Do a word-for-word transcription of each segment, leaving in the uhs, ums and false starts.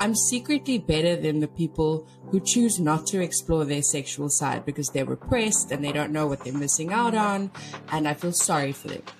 I'm secretly better than the people who choose not to explore their sexual side because they're repressed and they don't know what they're missing out on, and I feel sorry for them.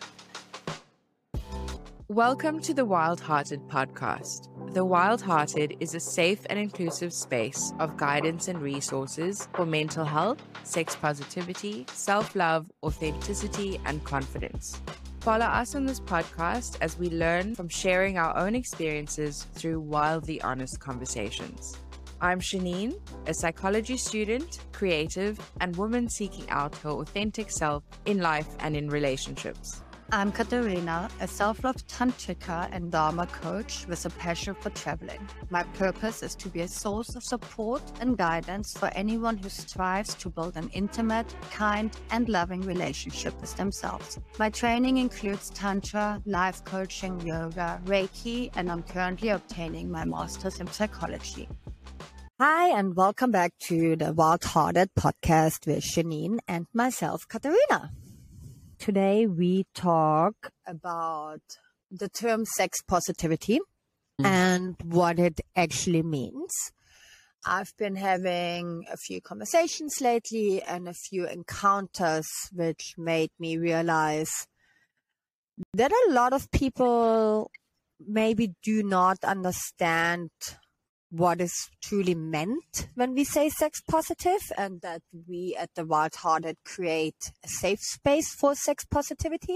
Welcome to the Wild Hearted podcast. The Wild Hearted is a safe and inclusive space of guidance and resources for mental health, sex positivity, self-love, authenticity, and confidence. Follow us on this podcast as we learn from sharing our own experiences through wildly honest conversations. I'm Shanine, a psychology student, creative, and woman seeking out her authentic self in life and in relationships. I'm Katarina, a self-love tantrika and dharma coach with a passion for traveling. My purpose is to be a source of support and guidance for anyone who strives to build an intimate, kind, and loving relationship with themselves. My training includes tantra, life coaching, yoga, Reiki, and I'm currently obtaining my master's in psychology. Hi, and welcome back to the Wild Hearted podcast with Shanine and myself, Katarina. Today we talk about the term sex positivity mm. and what it actually means. I've been having a few conversations lately and a few encounters which made me realize that a lot of people maybe do not understand what is truly meant when we say sex positive, and that we at the Wild Hearted create a safe space for sex positivity.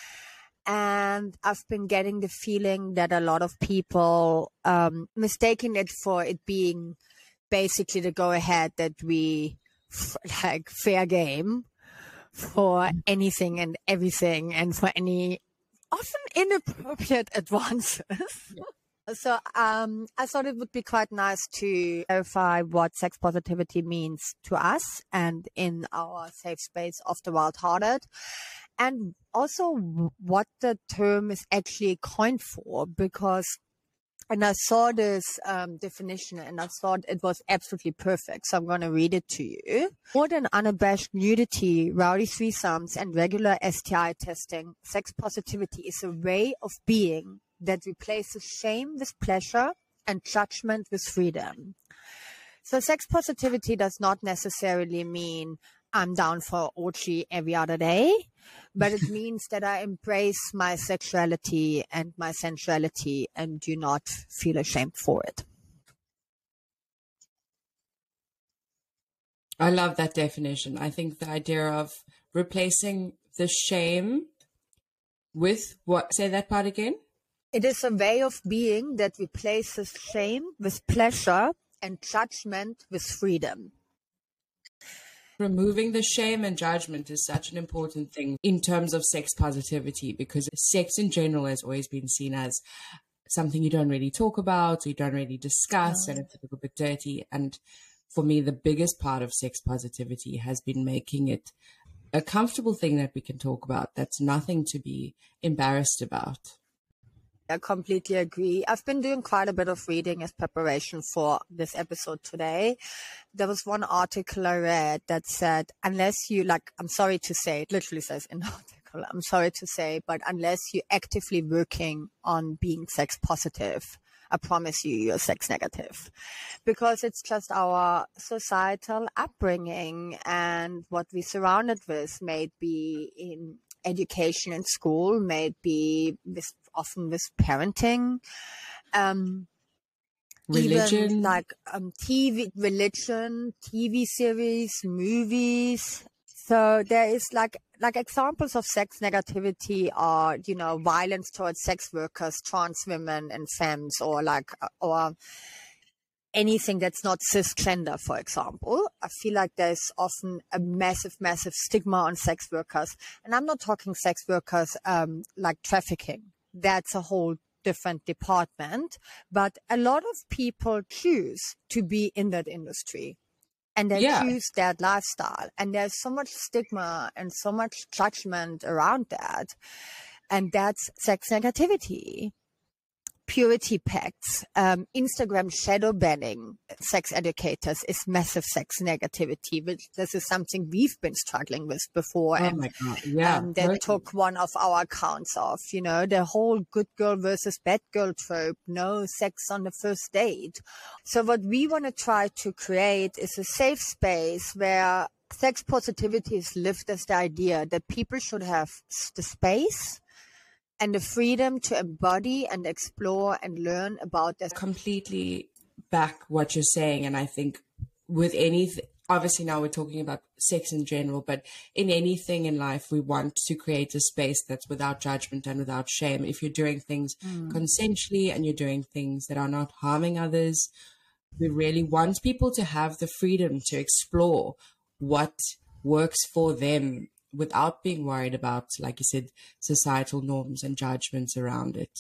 And I've been getting the feeling that a lot of people um, mistaking it for it being basically the go ahead that we f- like fair game for anything and everything and for any often inappropriate advances. So um, I thought it would be quite nice to clarify what sex positivity means to us and in our safe space of the Wild Hearted, and also what the term is actually coined for, because and I saw this um, definition and I thought it was absolutely perfect. So I'm going to read it to you. More than unabashed nudity, rowdy threesomes, and regular S T I testing, sex positivity is a way of being that replaces shame with pleasure and judgment with freedom. So sex positivity does not necessarily mean I'm down for orgy every other day, but it means that I embrace my sexuality and my sensuality and do not feel ashamed for it. I love that definition. I think the idea of replacing the shame with what? Say that part again. It is a way of being that replaces shame with pleasure and judgment with freedom. Removing the shame and judgment is such an important thing in terms of sex positivity, because sex in general has always been seen as something you don't really talk about, you don't really discuss, no. and it's a little bit dirty. And for me, the biggest part of sex positivity has been making it a comfortable thing that we can talk about. That's nothing to be embarrassed about. I completely agree. I've been doing quite a bit of reading as preparation for this episode today. There was one article I read that said, unless you, like, I'm sorry to say, it literally says in the article, I'm sorry to say, but unless you're actively working on being sex positive, I promise you, you're sex negative. Because it's just our societal upbringing and what we're surrounded with, may it be in education in school, may it be with, often with parenting, um, religion, even like um, T V, religion, T V series, movies. So there is like like examples of sex negativity are, you know, violence towards sex workers, trans women and femmes, or like or anything that's not cisgender, for example. I feel like there's often a massive, massive stigma on sex workers. And I'm not talking sex workers um, like trafficking. That's a whole different department. But a lot of people choose to be in that industry. And they yeah. choose that lifestyle. And there's so much stigma and so much judgment around that. And that's sex negativity. purity pacts, um, Instagram shadow banning sex educators is massive sex negativity, which this is something we've been struggling with before. Oh and my God. Yeah. um, that totally. took one of our accounts off, you know, the whole good girl versus bad girl trope, no sex on the first date. So what we want to try to create is a safe space where sex positivity is lived as the idea that people should have the space and the freedom to embody and explore and learn about this. Completely back what you're saying. And I think with anything, obviously now we're talking about sex in general, but in anything in life, we want to create a space that's without judgment and without shame. If you're doing things mm. consensually and you're doing things that are not harming others, we really want people to have the freedom to explore what works for them without being worried about, like you said, societal norms and judgments around it.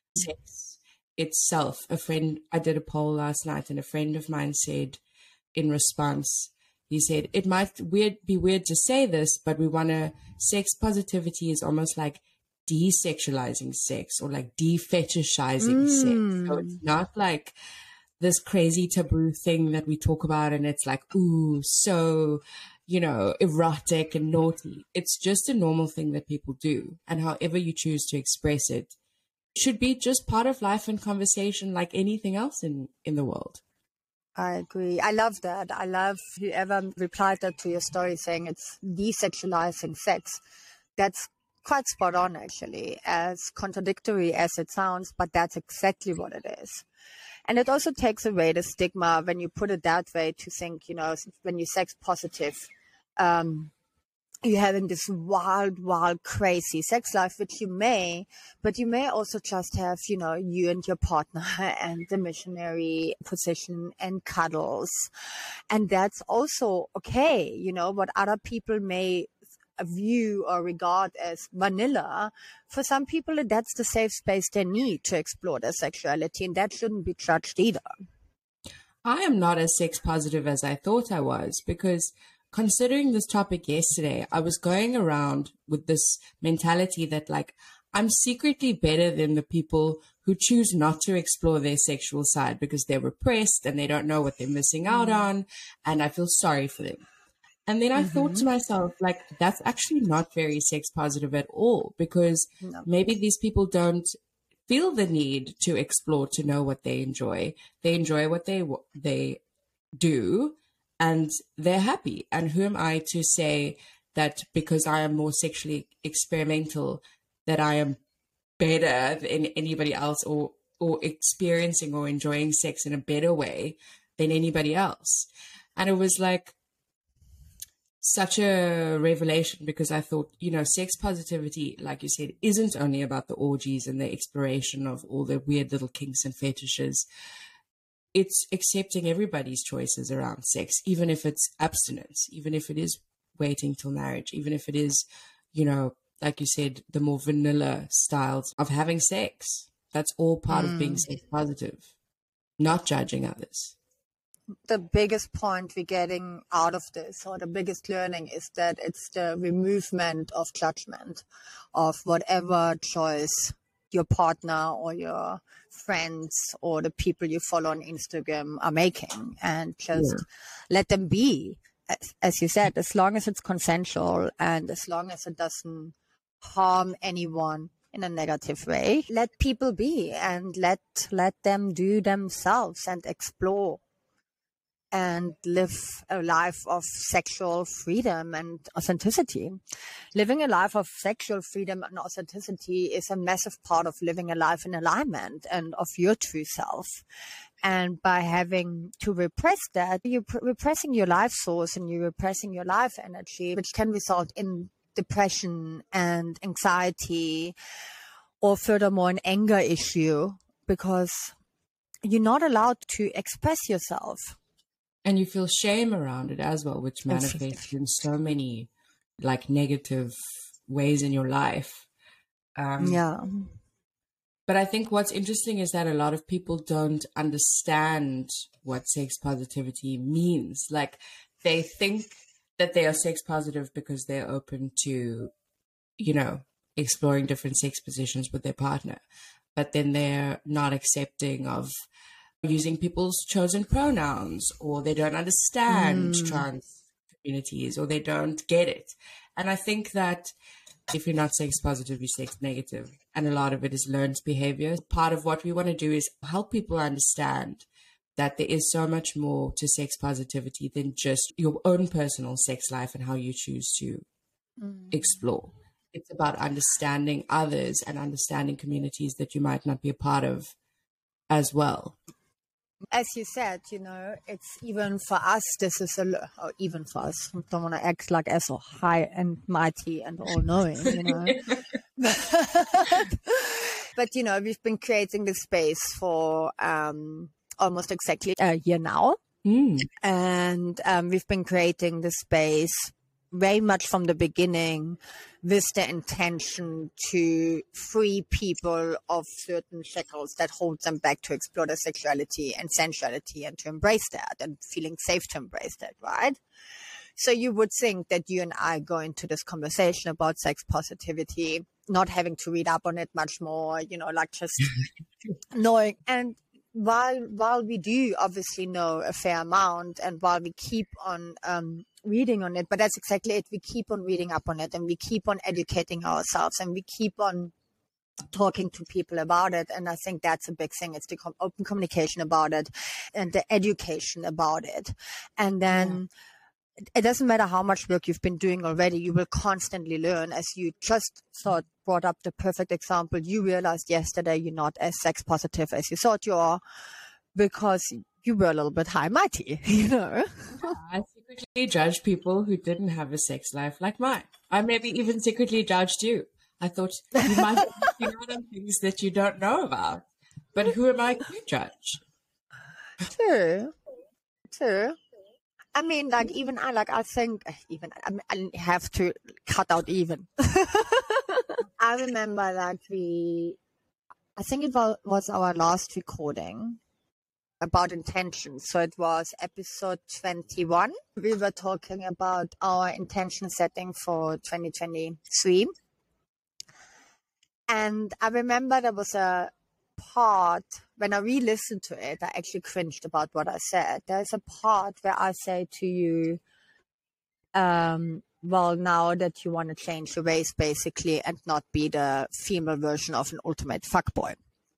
Sex itself. A friend, I did a poll last night and a friend of mine said in response, he said, it might weird be weird to say this, but we want to, sex positivity is almost like desexualizing sex or like defetishizing mm. sex. So it's not like this crazy taboo thing that we talk about and it's like, ooh, so, you know, erotic and naughty. It's just a normal thing that people do. And however you choose to express it should be just part of life and conversation like anything else in, in the world. I agree. I love that. I love whoever replied that to your story saying it's desexualizing sex. That's quite spot on, actually, as contradictory as it sounds, but that's exactly what it is. And it also takes away the stigma when you put it that way to think, you know, when you're sex positive, um, you're having this wild, wild, crazy sex life, which you may, but you may also just have, you know, you and your partner and the missionary position and cuddles. And that's also okay, you know, what other people may view or regard as vanilla. For some people, that's the safe space they need to explore their sexuality, and that shouldn't be judged either. I am not as sex positive as I thought I was, because considering this topic yesterday, I was going around with this mentality that like, I'm secretly better than the people who choose not to explore their sexual side because they're repressed and they don't know what they're missing out mm. on. And I feel sorry for them. And then I mm-hmm. thought to myself, like, that's actually not very sex positive at all, because no. maybe these people don't feel the need to explore, to know what they enjoy. They enjoy what they they do, and they're happy. And who am I to say that because I am more sexually experimental, that I am better than anybody else, or or experiencing or enjoying sex in a better way than anybody else? And it was like such a revelation, because I thought, you know, sex positivity, like you said, isn't only about the orgies and the exploration of all the weird little kinks and fetishes. It's accepting everybody's choices around sex, even if it's abstinence, even if it is waiting till marriage, even if it is, you know, like you said, the more vanilla styles of having sex. That's all part mm. of being sex positive, not judging others. The biggest point we're getting out of this, or the biggest learning, is that it's the removal of judgment of whatever choice your partner or your friends or the people you follow on Instagram are making, and just yeah. let them be. As, as you said, as long as it's consensual and as long as it doesn't harm anyone in a negative way, let people be and let let them do themselves and explore and live a life of sexual freedom and authenticity. Living a life of sexual freedom and authenticity is a massive part of living a life in alignment and of your true self. And by having to repress that, you're repressing your life source and you're repressing your life energy, which can result in depression and anxiety, or furthermore an anger issue, because you're not allowed to express yourself. And you feel shame around it as well, which manifests in so many like negative ways in your life. Um, yeah. But I think what's interesting is that a lot of people don't understand what sex positivity means. Like, they think that they are sex positive because they're open to, you know, exploring different sex positions with their partner. but then they're not accepting of using people's chosen pronouns, or they don't understand mm. trans communities, or they don't get it. And I think that if you're not sex positive, you're sex negative. And a lot of it is learned behavior. Part of what we want to do is help people understand that there is so much more to sex positivity than just your own personal sex life and how you choose to mm. explore. It's about understanding others and understanding communities that you might not be a part of as well. As you said, you know, it's even for us, this is a, or even for us, I don't want to act like as so high and mighty and all-knowing, you know. but, but, you know, we've been creating this space for um, almost exactly a year now. Mm. And um, we've been creating this space very much from the beginning with the intention to free people of certain shackles that hold them back to explore their sexuality and sensuality and to embrace that and feeling safe to embrace that, right? So you would think that you and I go into this conversation about sex positivity, not having to read up on it much more, you know, like just knowing. And while while we do obviously know a fair amount, and while we keep on um, reading on it, but that's exactly it. We keep on reading up on it, and we keep on educating ourselves, and we keep on talking to people about it. And I think that's a big thing. It's the com- open communication about it and the education about it. And then yeah. it doesn't matter how much work you've been doing already, you will constantly learn. As you just thought, brought up the perfect example, you realized yesterday you're not as sex positive as you thought you are because you were a little bit high mighty, you know. I secretly judged people who didn't have a sex life like mine. I maybe even secretly judged you. I thought you might be looking out on things that you don't know about. But who am I to judge? True. True. I mean, like, even I, like, I think, even, I, mean, I have to cut out even. I remember that we, I think it was, was our last recording about intention. So it was episode twenty-one. We were talking about our intention setting for twenty twenty-three. And I remember there was a part, when I re-listened to it, I actually cringed about what I said. There's a part where I say to you, um, well, now that you want to change your ways, basically, and not be the female version of an ultimate fuckboy.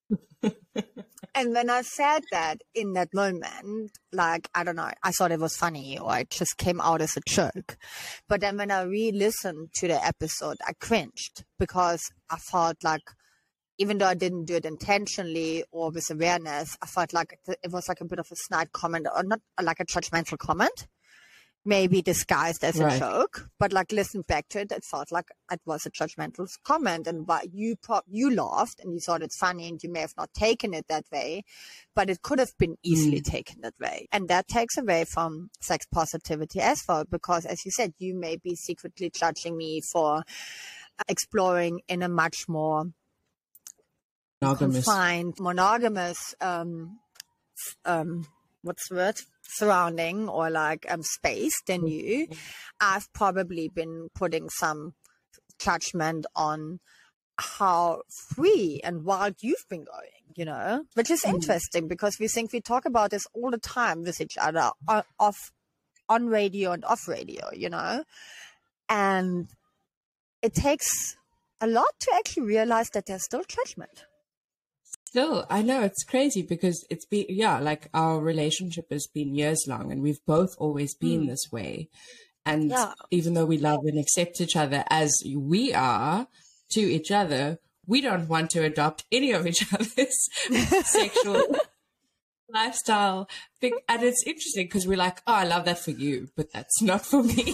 And when I said that in that moment, like, I don't know, I thought it was funny, or it just came out as a joke. But then when I re-listened to the episode, I cringed because I felt like, even though I didn't do it intentionally or with awareness, I felt like it was like a bit of a snide comment, or not like a judgmental comment, maybe disguised as right. a joke. But like, listen back to it, it felt like it was a judgmental comment, and why you pro- you laughed and you thought it's funny, and you may have not taken it that way, but it could have been easily mm. taken that way. And that takes away from sex positivity as well, because as you said, you may be secretly judging me for exploring in a much more monogamous. confined, monogamous, um, um, what's the word? surrounding or like um, space than you. I've probably been putting some judgment on how free and wild you've been going, you know, which is interesting because we think we talk about this all the time with each other, on, off, on radio and off radio, you know, and it takes a lot to actually realize that there's still judgment. Still, I know it's crazy because it's been, yeah, like our relationship has been years long and we've both always been mm. this way. And yeah. even though we love and accept each other as we are to each other, we don't want to adopt any of each other's sexual lifestyle. And it's interesting because we're like, oh, I love that for you, but that's not for me.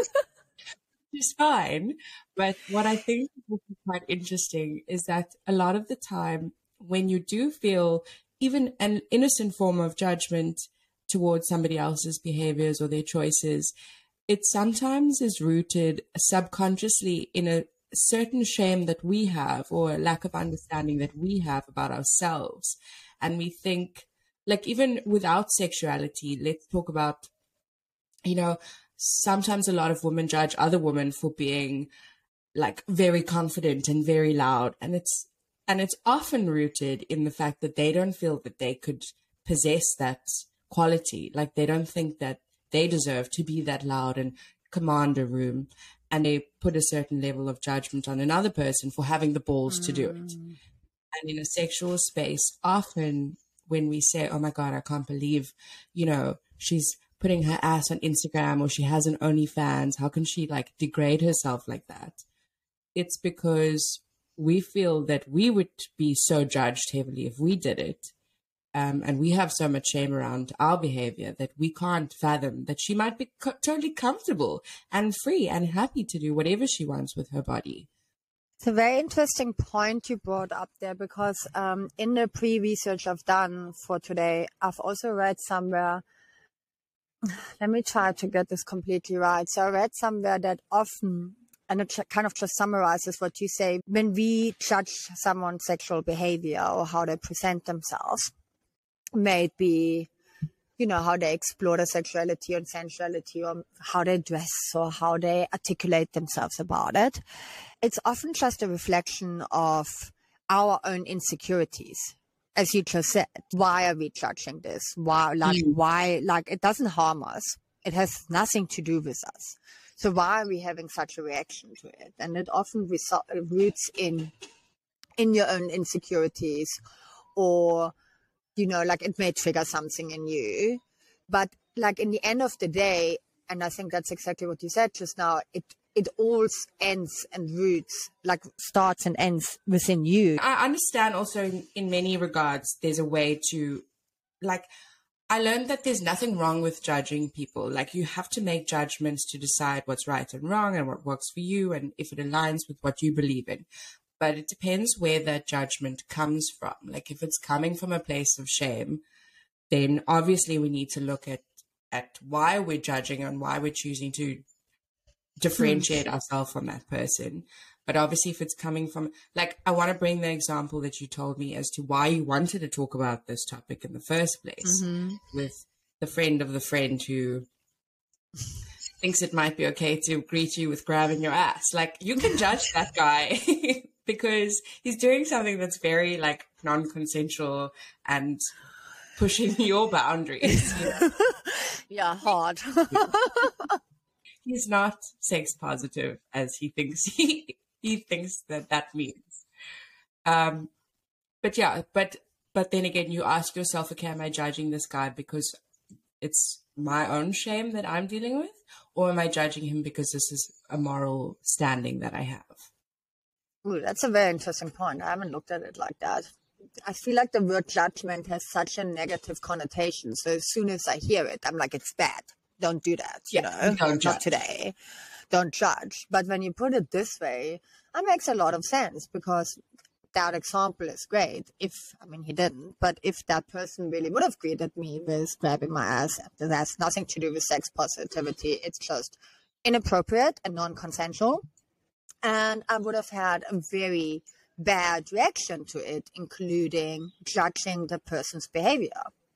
It's fine. But what I think is quite interesting is that a lot of the time, when you do feel even an innocent form of judgment towards somebody else's behaviors or their choices, it sometimes is rooted subconsciously in a certain shame that we have or a lack of understanding that we have about ourselves. And we think, like, even without sexuality, let's talk about, you know, sometimes a lot of women judge other women for being like very confident and very loud. And it's And it's often rooted in the fact that they don't feel that they could possess that quality. Like they don't think that they deserve to be that loud and command a room. And they put a certain level of judgment on another person for having the balls mm. to do it. And in a sexual space, often when we say, oh my God, I can't believe, you know, she's putting her ass on Instagram or she has an OnlyFans, how can she like degrade herself like that? It's because we feel that we would be so judged heavily if we did it. Um, and we have so much shame around our behavior that we can't fathom that she might be co- totally comfortable and free and happy to do whatever she wants with her body. It's a very interesting point you brought up there, because um, in the pre-research I've done for today, I've also read somewhere, let me try to get this completely right. So I read somewhere that often, and it kind of just summarizes what you say, when we judge someone's sexual behavior or how they present themselves, may it be, you know, how they explore their sexuality and sensuality, or how they dress or how they articulate themselves about it, it's often just a reflection of our own insecurities. As you just said, why are we judging this? Why, like, mm. why, like, it doesn't harm us. It has nothing to do with us. So why are we having such a reaction to it? And it often result, roots in, in your own insecurities, or, you know, like it may trigger something in you. But like in the end of the day, and I think that's exactly what you said just now, it it all ends and roots, like starts and ends within you. I understand also in, in many regards, there's a way to, like, I learned that there's nothing wrong with judging people. Like, you have to make judgments to decide what's right and wrong and what works for you and if it aligns with what you believe in. But it depends where that judgment comes from. Like, if it's coming from a place of shame, then obviously we need to look at, at why we're judging and why we're choosing to differentiate mm. ourselves from that person. But obviously if it's coming from, like, I want to bring the example that you told me as to why you wanted to talk about this topic in the first place, mm-hmm. with the friend of the friend who thinks it might be okay to greet you with grabbing your ass. Like, you can judge that guy because he's doing something that's very, like, non-consensual and pushing your boundaries. You know? Yeah, hard. He's not sex positive as he thinks he he thinks that that means. Um, but yeah, but but then again, you ask yourself, okay, am I judging this guy because it's my own shame that I'm dealing with, or am I judging him because this is a moral standing that I have? Ooh, that's a very interesting point. I haven't looked at it like that. I feel like the word judgment has such a negative connotation. So as soon as I hear it, I'm like, it's bad. Don't do that, you yeah, know, don't not today. Don't judge. But when you put it this way, it makes a lot of sense, because that example is great. If, I mean, he didn't, but if that person really would have greeted me with grabbing my ass, that has nothing to do with sex positivity. It's just inappropriate and non-consensual. And I would have had a very bad reaction to it, including judging the person's behavior.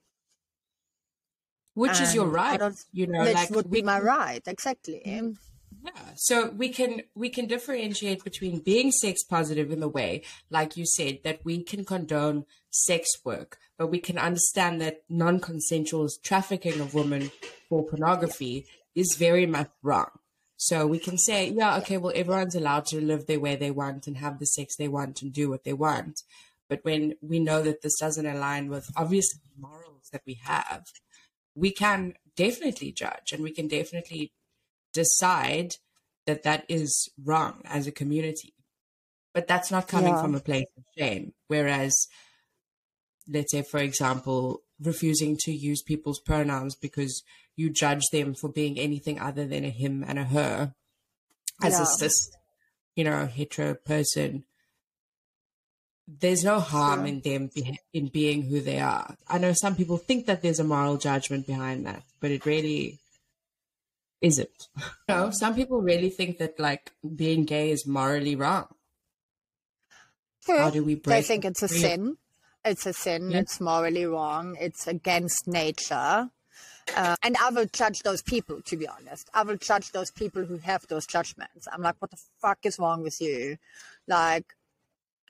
Which and is your right, you know, which like would be my right, exactly. Yeah. So we can we can differentiate between being sex positive in the way, like you said, that we can condone sex work, but we can understand that non-consensual trafficking of women for pornography yeah. is very much wrong. So we can say, yeah, okay, well, everyone's allowed to live the way they want and have the sex they want and do what they want. But when we know that this doesn't align with obvious morals that we have, we can definitely judge, and we can definitely decide that that is wrong as a community. But that's not coming yeah. from a place of shame. Whereas, let's say, for example, refusing to use people's pronouns because you judge them for being anything other than a him and a her as yeah. a cis, you know, hetero person. There's no harm sure. in them be- in being who they are. I know some people think that there's a moral judgment behind that, but it really isn't. You know, some people really think that, like, being gay is morally wrong. Sure. How do we break? They think it's a sin. It's a sin. Yeah. It's morally wrong. It's against nature. Uh, and I will judge those people, to be honest. I will judge those people who have those judgments. I'm like, what the fuck is wrong with you? Like,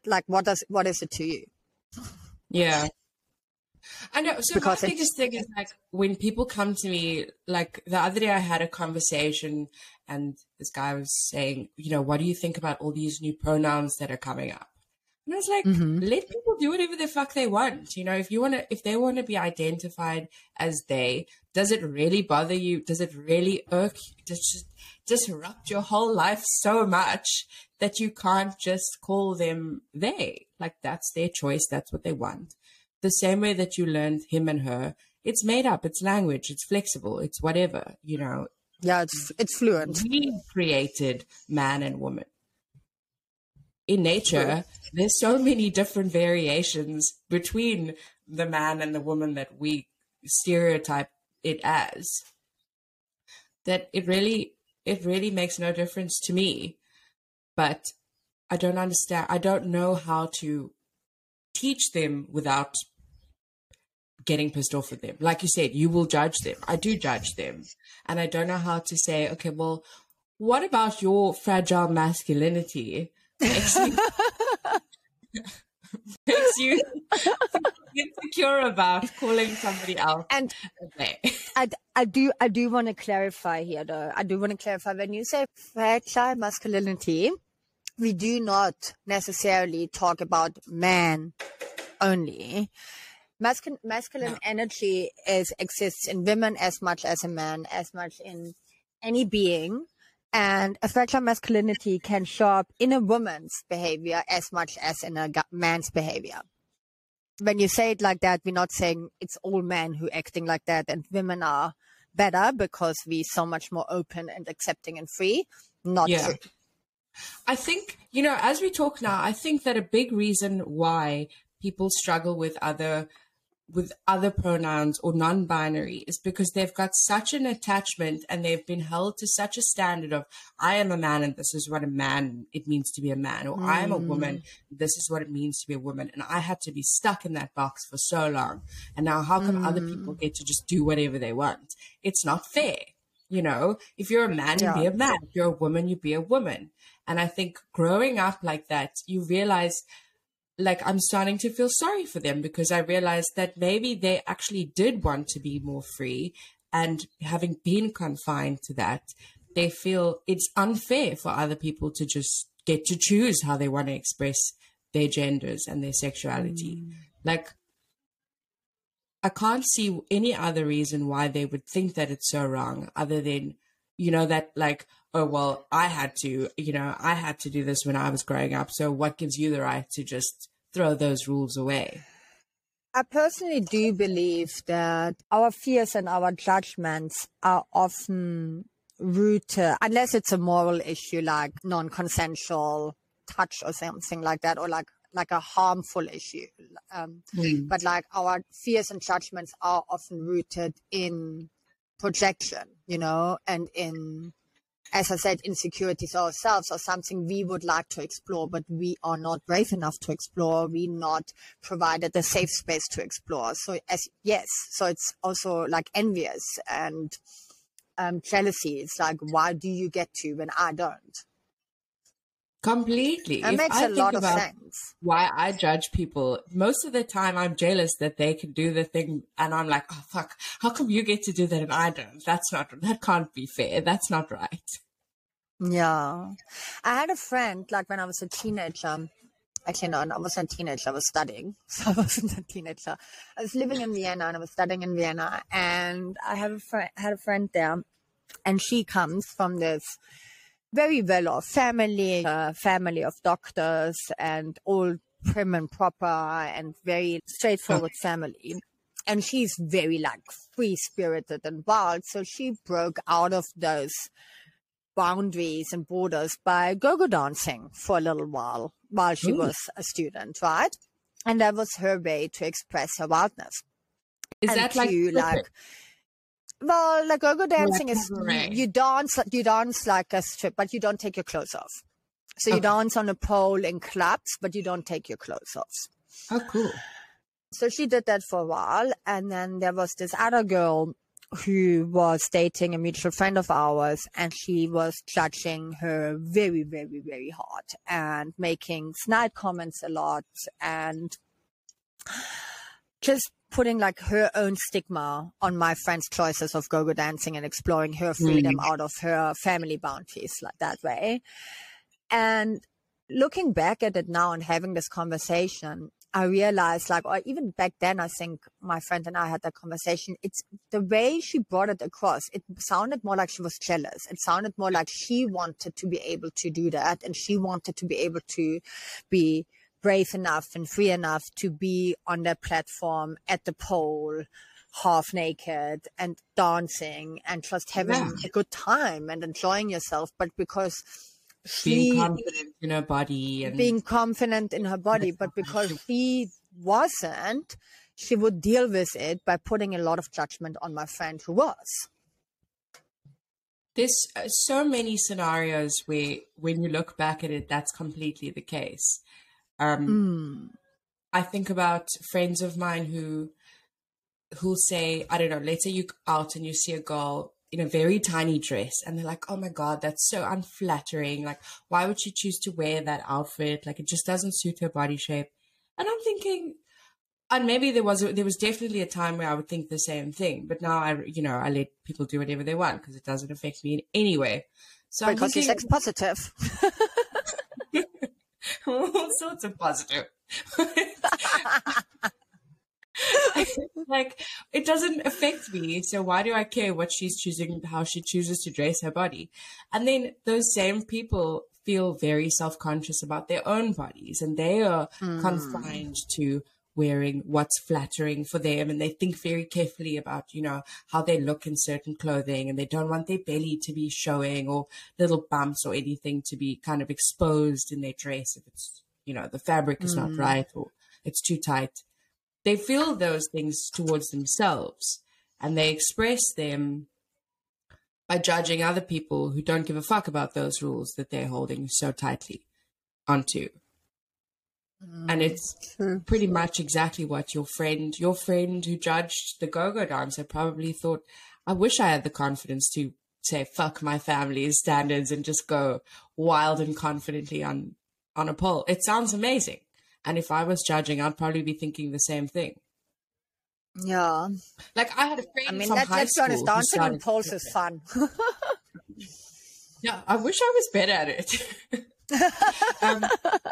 like, what does, what is it to you? Yeah. I know. So Because my it's- biggest thing is like when people come to me, like the other day I had a conversation and this guy was saying, you know, what do you think about all these new pronouns that are coming up? And I was like, Mhm. let people do whatever the fuck they want. You know, if you want to, if they want to be identified as they, does it really bother you? Does it really irk you? Does it disrupt your whole life so much that you can't just call them they? Like that's their choice. That's what they want. The same way that you learned him and her, it's made up, it's language, it's flexible, it's whatever, you know. Yeah, it's, it's fluent. We created man and woman. In nature, there's so many different variations between the man and the woman that we stereotype it as that it really, it really makes no difference to me. But I don't understand. I don't know how to teach them without getting pissed off with them. Like you said, you will judge them. I do judge them. And I don't know how to say, okay, well, what about your fragile masculinity makes you, makes you insecure about calling somebody else And okay? I, I do I do want to clarify here though. I do want to clarify when you say fragile masculinity, we do not necessarily talk about man only. Masculine, masculine No. energy is exists in women as much as a man, as much in any being. And a fragile masculinity can show up in a woman's behavior as much as in a gu- man's behavior. When you say it like that, we're not saying it's all men who acting like that and women are better because we're so much more open and accepting and free. Not Yeah. true. I think, you know, as we talk now, I think that a big reason why people struggle with other with other pronouns or non-binary is because they've got such an attachment and they've been held to such a standard of I am a man and this is what a man it means to be a man, or I am a woman, this is what it means to be a woman, and I had to be stuck in that box for so long, and now how come other people get to just do whatever they want? It's not fair. You know, if you're a man, you Yeah. be a man. If you're a woman, you be a woman. And I think growing up like that, you realize, like, I'm starting to feel sorry for them because I realized that maybe they actually did want to be more free. And having been confined to that, they feel it's unfair for other people to just get to choose how they want to express their genders and their sexuality. Mm. Like, I can't see any other reason why they would think that it's so wrong other than, you know, that like, oh, well, I had to, you know, I had to do this when I was growing up. So what gives you the right to just throw those rules away? I personally do believe that our fears and our judgments are often rooted, unless it's a moral issue like non-consensual touch or something like that, or like like a harmful issue. Um, Mm. But like our fears and judgments are often rooted in projection, you know, and in, as I said, insecurities ourselves or something we would like to explore, but we are not brave enough to explore. We not provided a safe space to explore. So as yes, so it's also like envious and um, jealousy. It's like, why do you get to when I don't? Completely. It If makes I a think lot of about sense. why I judge people, most of the time I'm jealous that they can do the thing and I'm like, oh fuck, how come you get to do that and I don't? That's not, that can't be fair. That's not right. Yeah. I had a friend, like when I was a teenager, actually no, I wasn't a teenager, I was studying. So I wasn't a teenager. I was living in Vienna and I was studying in Vienna, and I have a friend, had a friend there, and she comes from this very well-off family, uh, family of doctors and all prim and proper and very straightforward family. And she's very like free-spirited and wild. So she broke out of those boundaries and borders by go-go dancing for a little while while she Ooh. was a student, right? And that was her way to express her wildness. Is And that like, to, like, well, like go-go dancing is you, cabaret. you dance, you dance like a strip, but you don't take your clothes off. So you Okay. dance on a pole in clubs, but you don't take your clothes off. oh, cool. So she did that for a while, and then there was this other girl who was dating a mutual friend of ours, and she was judging her very, very, very hard and making snide comments a lot and just putting like her own stigma on my friend's choices of go-go dancing and exploring her freedom mm. out of her family boundaries like that way. And looking back at it now and having this conversation, I realized like, or even back then, I think my friend and I had that conversation. It's the way she brought it across. It sounded more like she was jealous. It sounded more like she wanted to be able to do that. And she wanted to be able to be brave enough and free enough to be on that platform at the pole, half naked and dancing and just having yeah. a good time and enjoying yourself. But because she being confident in her body and being confident in her body, but because she wasn't, she would deal with it by putting a lot of judgment on my friend who was. There's uh, so many scenarios where when you look back at it, that's completely the case. Um, mm. I think about friends of mine who who'll say, I don't know, let's say you're out and you see a girl in a very tiny dress and they're like, oh my God, that's so unflattering. Like, why would she choose to wear that outfit? Like, it just doesn't suit her body shape. And I'm thinking, and maybe there was, there was definitely a time where I would think the same thing, but now I, you know, I let people do whatever they want because it doesn't affect me in any way. So because you're sex positive. All sorts of positive. Like, it doesn't affect me, so why do I care what she's choosing, how she chooses to dress her body? And then those same people feel very self-conscious about their own bodies, and they are mm. confined to wearing what's flattering for them, and they think very carefully about, you know, how they look in certain clothing, and they don't want their belly to be showing or little bumps or anything to be kind of exposed in their dress if it's, you know, the fabric is mm. not right or it's too tight. They feel those things towards themselves, and they express them by judging other people who don't give a fuck about those rules that they're holding so tightly onto. Mm, and it's true. Pretty much exactly what your friend, your friend who judged the go-go dancer probably thought, I wish I had the confidence to say, fuck my family's standards and just go wild and confidently on, on a pole. It sounds amazing. And if I was judging, I'd probably be thinking the same thing. Yeah. Like, I had a friend I mean, from that, high let's school. Let's be honest, dancing on poles is fun. Yeah, I wish I was better at it. um,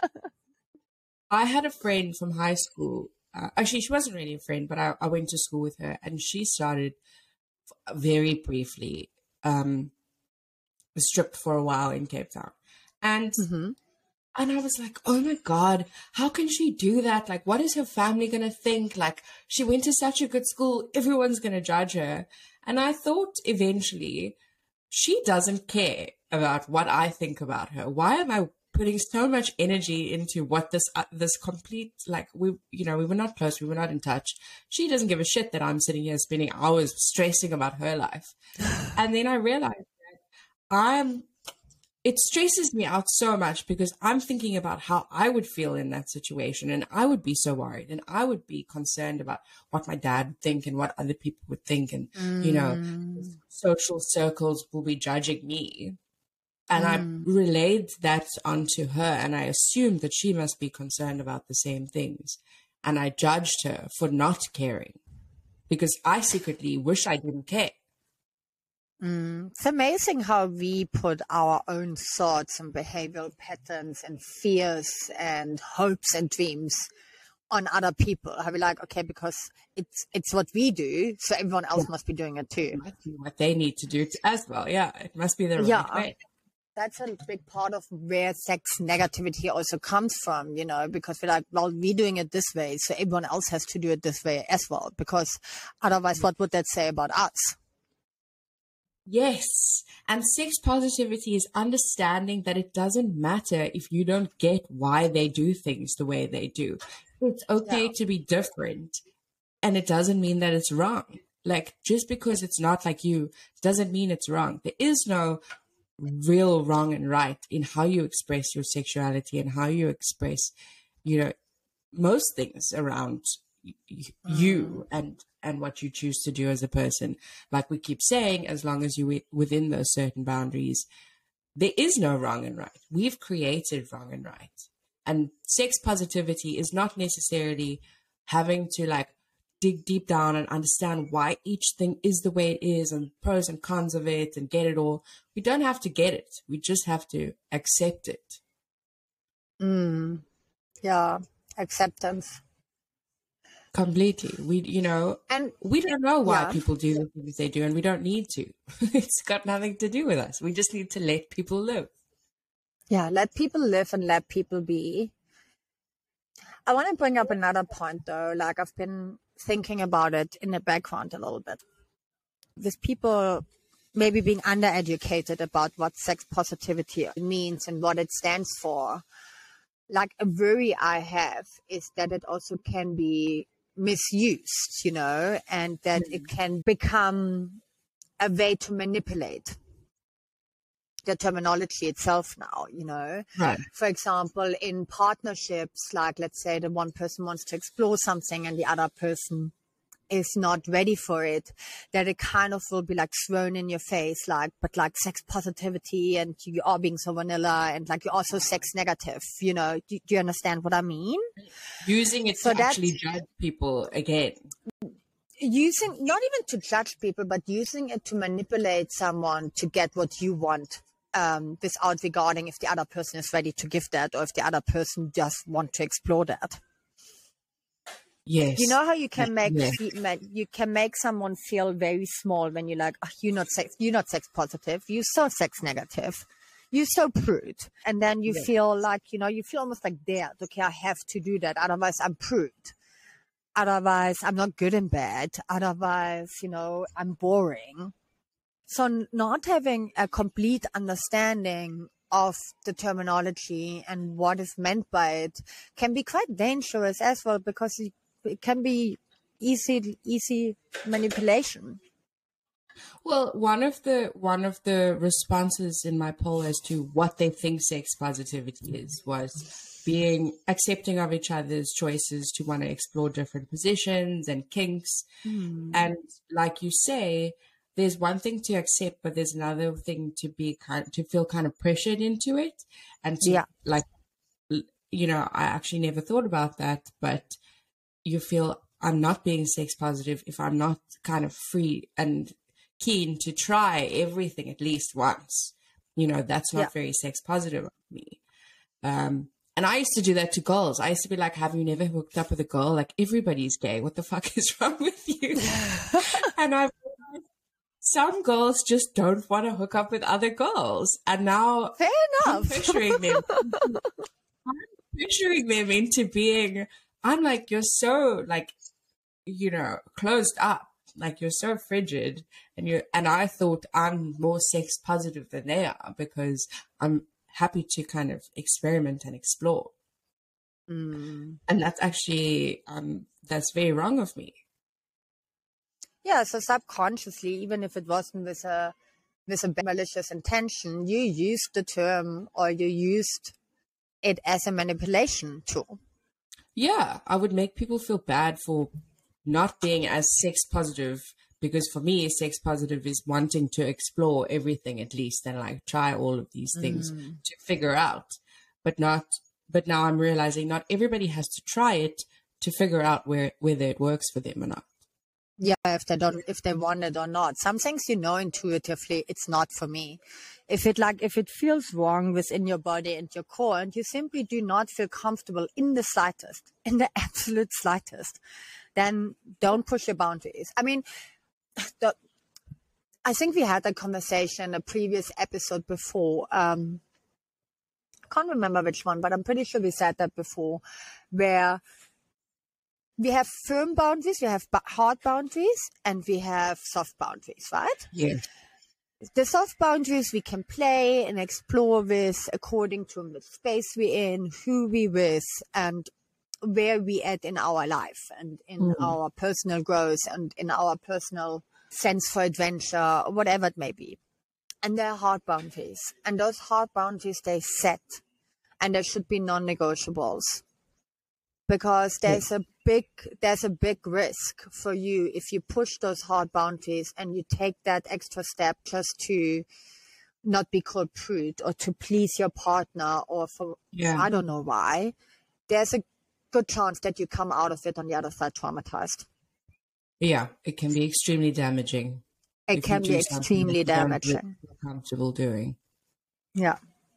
I had a friend from high school. Uh, actually, she wasn't really a friend, but I, I went to school with her. And she started very briefly, um, stripped for a while in Cape Town. And... Mm-hmm. And I was like, oh my God, how can she do that? Like, what is her family going to think? Like, she went to such a good school. Everyone's going to judge her. And I thought eventually she doesn't care about what I think about her. Why am I putting so much energy into what this, uh, this complete, like, we, you know, we were not close. We were not in touch. She doesn't give a shit that I'm sitting here spending hours stressing about her life. And then I realized that I'm, it stresses me out so much because I'm thinking about how I would feel in that situation, and I would be so worried, and I would be concerned about what my dad would think and what other people would think, and mm. you know, social circles will be judging me. And mm. I relayed that onto her, and I assumed that she must be concerned about the same things, and I judged her for not caring because I secretly wish I didn't care. Mm. It's amazing how we put our own thoughts and behavioral patterns and fears and hopes and dreams on other people. How we like, okay, because it's it's what we do, so everyone else yeah. must be doing it too. What they need to do as well. Yeah, it must be the right yeah. way. That's a big part of where sex negativity also comes from, you know, because we're like, well, we're doing it this way, so everyone else has to do it this way as well, because otherwise, mm. what would that say about us? Yes. And sex positivity is understanding that it doesn't matter if you don't get why they do things the way they do. It's okay yeah. to be different, and it doesn't mean that it's wrong. Like, just because it's not like you doesn't mean it's wrong. There is no real wrong and right in how you express your sexuality and how you express, you know, most things around you mm. and and what you choose to do as a person. Like we keep saying, as long as you're within those certain boundaries, there is no wrong and right. We've created wrong and right. And sex positivity is not necessarily having to like dig deep down and understand why each thing is the way it is and pros and cons of it and get it all. We don't have to get it. We just have to accept it. Mm. Yeah, acceptance. Completely. We, you know, And we don't know why yeah. people do the things they do, and we don't need to. It's got nothing to do with us. We just need to let people live. Yeah, let people live and let people be. I want to bring up another point though. Like I've been thinking about it in the background a little bit. With people maybe being undereducated about what sex positivity means and what it stands for. Like a worry I have is that it also can be misused, you know, and that mm. it can become a way to manipulate the terminology itself now, you know. Right. For example, in partnerships, like let's say the one person wants to explore something and the other person is not ready for it, that it kind of will be like thrown in your face, like, but like sex positivity and you are being so vanilla and like you're also sex negative, you know, do, do you understand what I mean? Using it so to actually judge people again. Using, not even to judge people, but using it to manipulate someone to get what you want, um, without regarding if the other person is ready to give that or if the other person just want to explore that. Yes. You know how you can make yes. you can make someone feel very small when you're like, oh, you're not sex, you're not sex positive, you're so sex negative, you're so prude, and then you yes. feel like, you know, you feel almost like that. Okay, I have to do that, otherwise I'm prude. Otherwise, I'm not good in bed. Otherwise, you know, I'm boring. So not having a complete understanding of the terminology and what is meant by it can be quite dangerous as well, because it, it can be easy, easy manipulation. Well, one of the one of the responses in my poll as to what they think sex positivity is was being accepting of each other's choices to want to explore different positions and kinks. Mm. And like you say, there's one thing to accept, but there's another thing to be kind to feel kind of pressured into it. And to yeah. like, you know, I actually never thought about that, but you feel I'm not being sex positive if I'm not kind of free and keen to try everything at least once. You know, that's not yeah. very sex positive of me. Um, and I used to do that to girls. I used to be like, have you never hooked up with a girl? Like, everybody's gay. What the fuck is wrong with you? And I've some girls just don't want to hook up with other girls. And now fair enough. I'm picturing them. I'm picturing them into being, I'm like, you're so like, you know, closed up. Like, you're so frigid, and you and I thought I'm more sex positive than they are because I'm happy to kind of experiment and explore. Mm. And that's actually um that's very wrong of me. Yeah, so subconsciously, even if it wasn't with a with a malicious intention, you used the term or you used it as a manipulation tool. Yeah, I would make people feel bad for not being as sex positive, because for me, sex positive is wanting to explore everything at least and like try all of these things mm. to figure out, but not, but now I'm realizing not everybody has to try it to figure out where, whether it works for them or not. Yeah, if they don't, if they want it or not. Some things you know intuitively, it's not for me. If it like, if it feels wrong within your body and your core, and you simply do not feel comfortable in the slightest, in the absolute slightest, then don't push your boundaries. I mean, the, I think we had a conversation, a previous episode before. Um, I can't remember which one, but I'm pretty sure we said that before, where we have firm boundaries, we have hard boundaries, and we have soft boundaries, right? Yeah. The soft boundaries we can play and explore with according to the space we're in, who we with, and where we at in our life and in mm. our personal growth and in our personal sense for adventure, whatever it may be. And there are hard boundaries. And those hard boundaries, they set. And there should be non-negotiables. Because there's a big, there's a big risk for you if you push those hard boundaries and you take that extra step just to not be called prude or to please your partner or for, Yeah. I don't know why. There's a good chance that you come out of it on the other side traumatized. Yeah, it can be extremely damaging. It if can you be do something extremely that you don't damaging. feel comfortable doing. Yeah.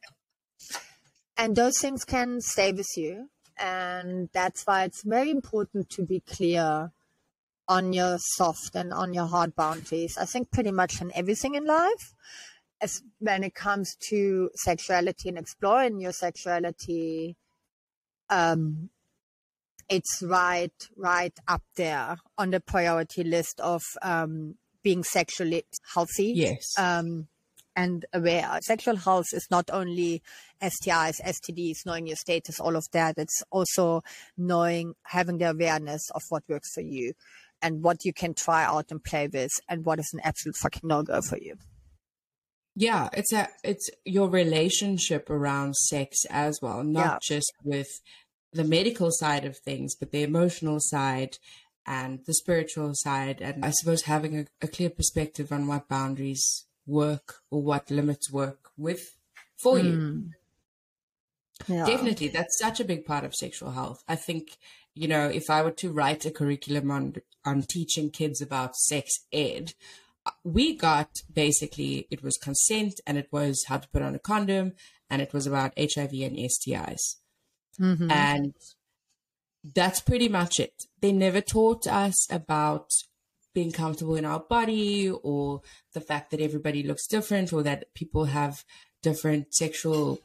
And those things can stay with you. And that's why it's very important to be clear on your soft and on your hard boundaries. I think pretty much in everything in life, as when it comes to sexuality and exploring your sexuality, um, it's right, right up there on the priority list of um, being sexually healthy. Yes. Um, and aware. Sexual health is not only S T Is, S T Ds, knowing your status, all of that. It's also knowing, having the awareness of what works for you and what you can try out and play with and what is an absolute fucking no-go for you. Yeah, it's a it's your relationship around sex as well, not Yeah. just with the medical side of things, but the emotional side and the spiritual side. And I suppose having a, a clear perspective on what boundaries work or what limits work with for you. Mm. Yeah. Definitely, that's such a big part of sexual health. I think, you know, if I were to write a curriculum on on teaching kids about sex ed, we got basically, it was consent and it was how to put on a condom and it was about H I V and S T Is. Mm-hmm. And that's pretty much it. They never taught us about being comfortable in our body or the fact that everybody looks different or that people have different sexual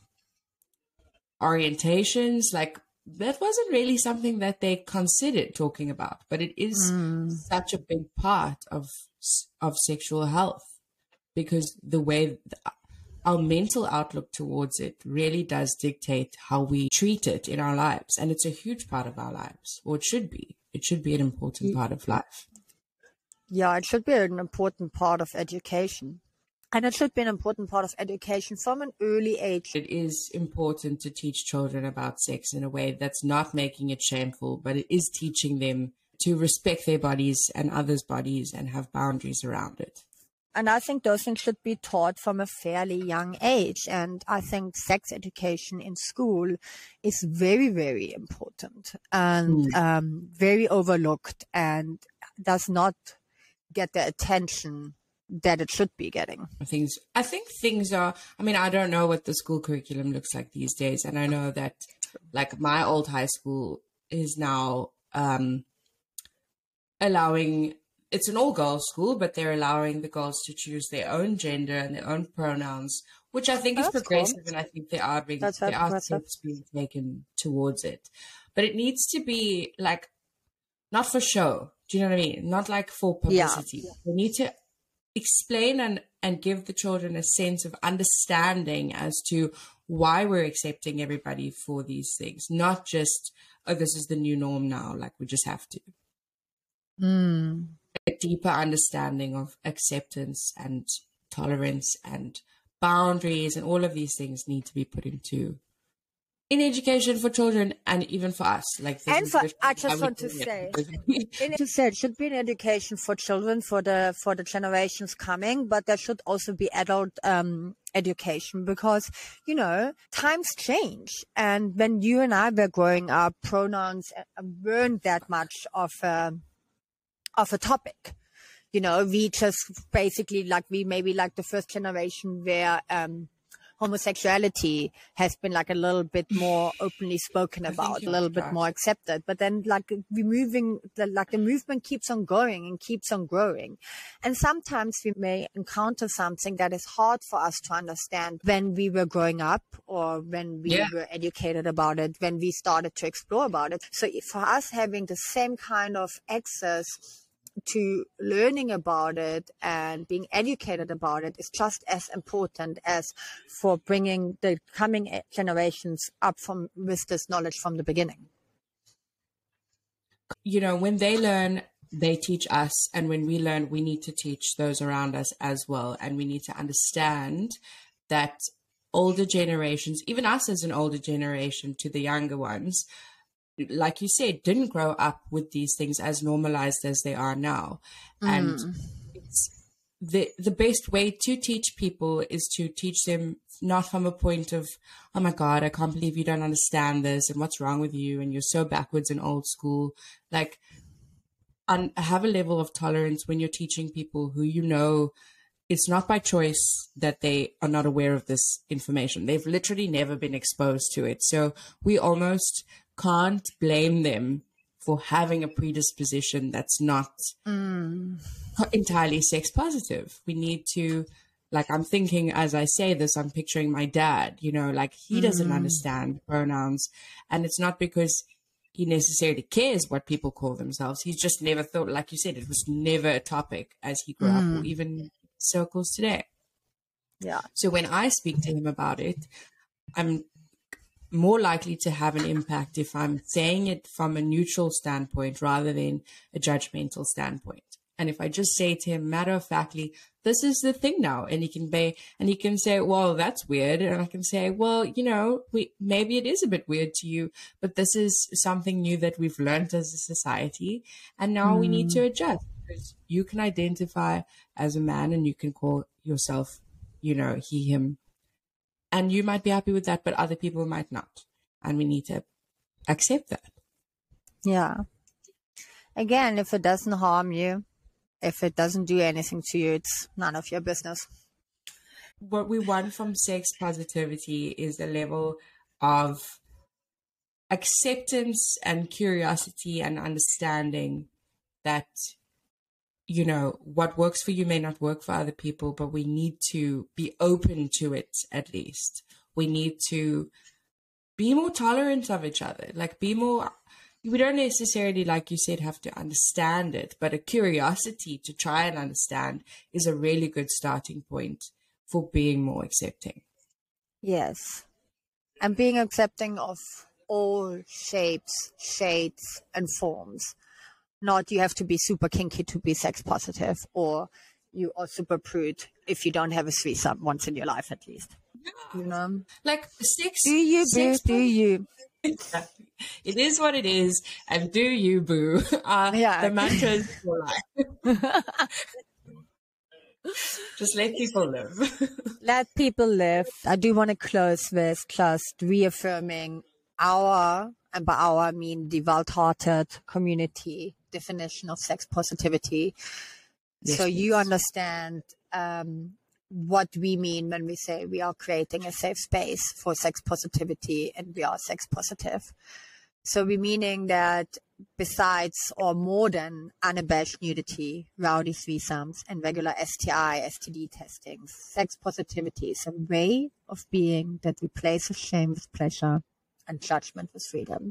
orientations. Like, that wasn't really something that they considered talking about, but it is Mm. such a big part of of sexual health, because the way our mental outlook towards it really does dictate how we treat it in our lives. And it's a huge part of our lives, or it should be. It should be an important part of life. Yeah, it should be an important part of education. And it should be an important part of education from an early age. It is important to teach children about sex in a way that's not making it shameful, but it is teaching them to respect their bodies and others' bodies and have boundaries around it. And I think those things should be taught from a fairly young age. And I think sex education in school is very, very important and Mm. um, very overlooked and does not get the attention that it should be getting. Things, I think things are, I mean, I don't know what the school curriculum looks like these days. And I know that, like, my old high school is now um, allowing, it's an all-girls school, but they're allowing the girls to choose their own gender and their own pronouns, which I think is That's progressive. cool. And I think there are, being, That's very there are progressive. steps being taken towards it. But it needs to be, like, not for show. Do you know what I mean? Not like for Yeah. publicity. We need to explain and, and give the children a sense of understanding as to why we're accepting everybody for these things, not just, oh, this is the new norm now, like we just have to. Mm. A deeper understanding of acceptance and tolerance and boundaries and all of these things need to be put into in education for children and even for us. Like, this And is for, the- I just we want to do it, say, because we- in, to say, it should be an education for children, for the for the generations coming, but there should also be adult um, education because, you know, times change. And when you and I were growing up, pronouns uh, weren't that much of a, of a topic. You know, we just basically, like, we maybe like the first generation where um, homosexuality has been like a little bit more openly spoken I think about, a you're little bit right. more accepted. But then, like, we moving, the, like the movement keeps on going and keeps on growing. And sometimes we may encounter something that is hard for us to understand when we were growing up or when we Yeah. were educated about it, when we started to explore about it. So if for us having the same kind of access to learning about it and being educated about it is just as important as for bringing the coming generations up from with this knowledge from the beginning. You know, when they learn, they teach us. And when we learn, we need to teach those around us as well. And we need to understand that older generations, even us as an older generation to the younger ones, like you said, didn't grow up with these things as normalized as they are now. Mm. And it's the the best way to teach people is to teach them not from a point of, oh my God, I can't believe you don't understand this and what's wrong with you and you're so backwards and old school. Like, and have a level of tolerance when you're teaching people who, you know, it's not by choice that they are not aware of this information. They've literally never been exposed to it. So we almost can't blame them for having a predisposition that's not mm. entirely sex positive. We need to, like, I'm thinking as I say this, I'm picturing my dad, you know, like he doesn't mm. understand pronouns. And it's not because he necessarily cares what people call themselves. He's just never thought, like you said, it was never a topic as he grew mm. up, or even circles today. Yeah. So when I speak to him about it, I'm more likely to have an impact if I'm saying it from a neutral standpoint rather than a judgmental standpoint. And if I just say to him matter of factly, this is the thing now, and he can be, and he can say, well, that's weird. And I can say, well, you know, we, maybe it is a bit weird to you, but this is something new that we've learned as a society. And now mm. we need to adjust, because you can identify as a man and you can call yourself, you know, he, him. And you might be happy with that, but other people might not. And we need to accept that. Yeah. Again, if it doesn't harm you, if it doesn't do anything to you, it's none of your business. What we want from sex positivity is a level of acceptance and curiosity and understanding that, you know, what works for you may not work for other people, but we need to be open to it at least. We need to be more tolerant of each other, like be more, we don't necessarily, like you said, have to understand it, but a curiosity to try and understand is a really good starting point for being more accepting. Yes. And being accepting of all shapes, shades, and forms. Not you have to be super kinky to be sex positive, or you are super prude if you don't have a threesome once in your life at least. Yeah. You know? Like sex. Do you, boo? Do you? Exactly. It is what it is, and do you, boo? Uh, yeah. The mantra is for life. Just let people live. Let people live. I do want to close with just reaffirming our, and by our I mean the wild-hearted community definition of sex positivity. Yes, so please. You understand um, what we mean when we say we are creating a safe space for sex positivity and we are sex positive. So we're meaning that besides or more than unabashed nudity, rowdy threesomes, and regular S T I, S T D testing, sex positivity is a way of being that replaces shame with pleasure and judgment with freedom.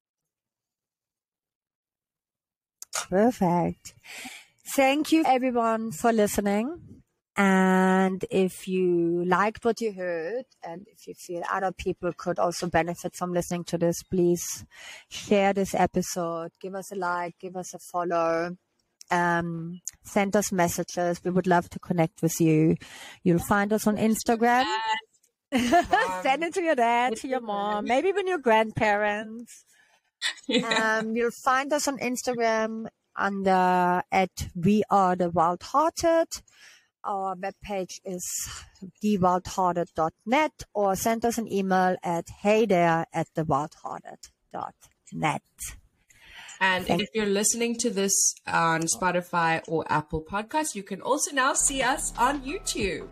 Perfect. Thank you everyone for listening. And if you liked what you heard, and if you feel other people could also benefit from listening to this, please share this episode, give us a like, give us a follow, um, send us messages. We would love to connect with you. You'll find us on Instagram. Send it to your dad, to your mom, maybe even your grandparents. Yeah. Um, you'll find us on Instagram under at We Are The Wild Hearted. Our webpage is the wild hearted dot net, or send us an email at heythere at the wild hearted dot net. And Thank if you're listening to this on Spotify or Apple Podcasts, you can also now see us on YouTube.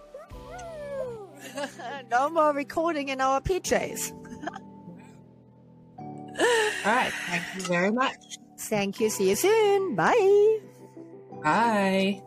No more recording in our P Js. All right. Thank you very much. Thank you. See you soon. Bye. Bye.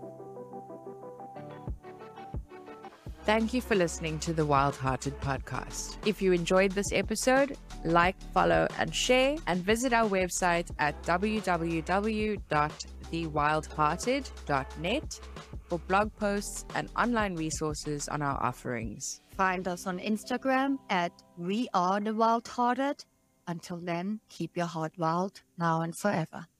Thank you for listening to the Wild Hearted podcast. If you enjoyed this episode, like, follow, and share, and visit our website at w w w dot the wild hearted dot net for blog posts and online resources on our offerings. Find us on Instagram at We Are The Wild Hearted. Until then, keep your heart wild now and forever.